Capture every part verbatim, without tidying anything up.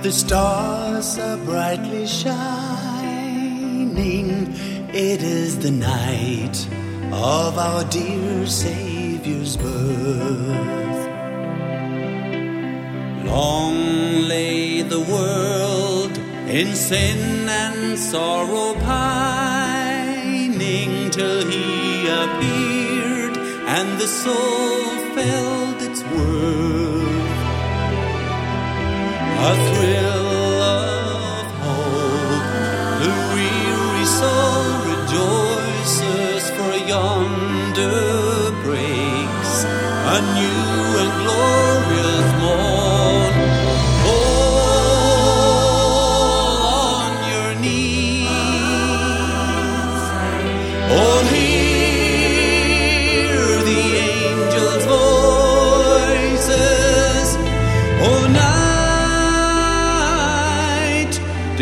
The stars are brightly shining. It is the night of our dear Savior's birth. Long lay the world in sin and sorrow pining, till he appeared and the soul felt its worth. A thrill of hope, the weary soul rejoices, for yonder breaks a new and glorious morn. Fall on your knees, oh, hear the angels' voices, oh, night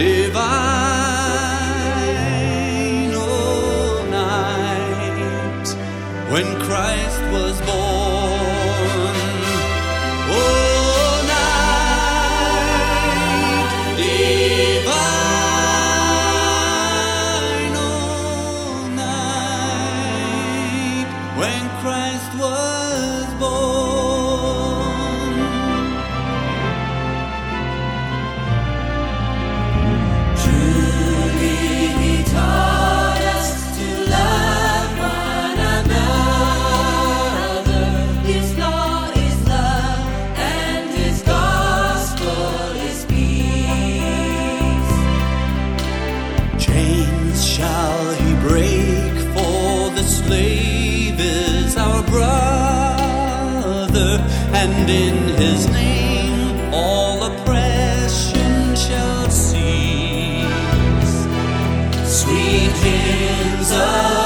divine, oh, night when Christ was born. Oh, night divine, oh, night when Christ was born. Truly he taught us to love one another. His law is love and his gospel is peace. Chains shall he break, for the slave is our brother, and in his name all oppression shall cease. Sweet hymns of